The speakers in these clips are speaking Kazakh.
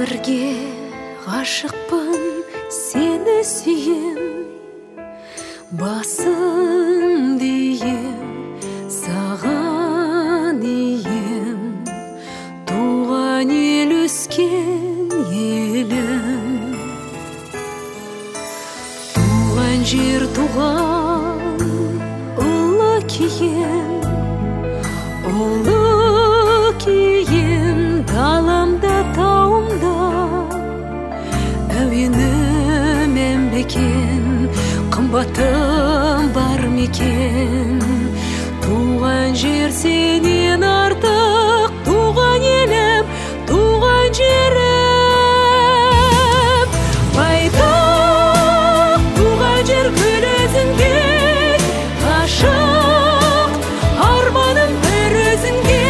Өмірге ғашықпын, сені сүйем, басым дейем, саған ием, туған ел өскен елім. Туған жер туған ұлы кием, ұлы кием, даламда тауымда әуенім бекен, қымбатым бар мекен. Туған жер сенен артық, туған елім, туған жерім. Байтақ туған жер көлезіңге, ғашық арманым бір өзіңге.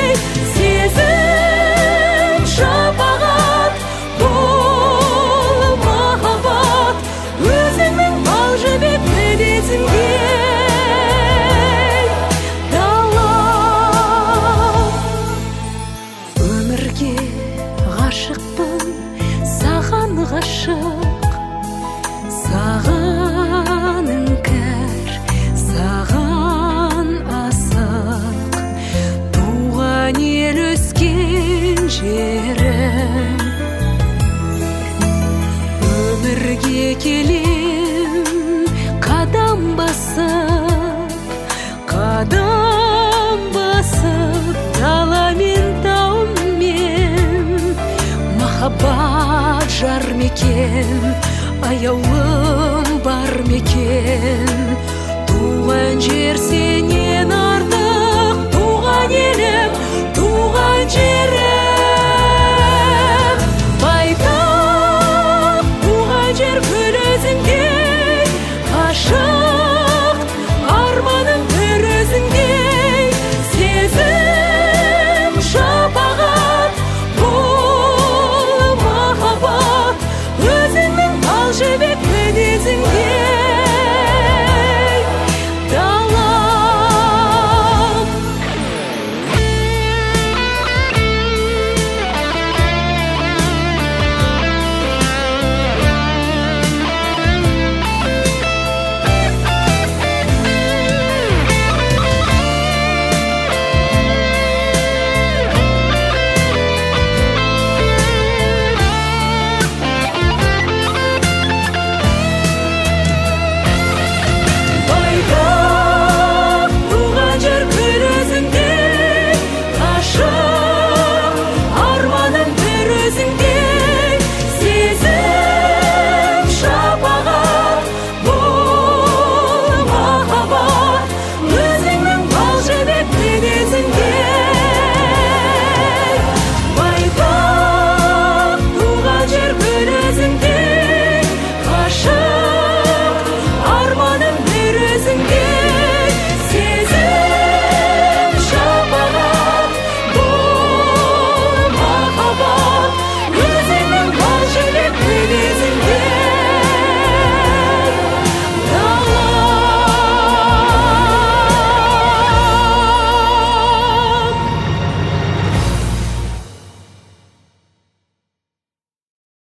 Сезім шапағат, бұл махаббат, өзіңнің бал жібек мінезіңге. Өмірге ғашықпын, саған ғашық, саған іңкәр, саған асық, туған ел өскен жерім. Өмірге келем қадам басып, дала мен тауыммен. Махаббат жар мекен, аяулым бар мекен. Туған жер сенен артық, туған елім, туған жерім.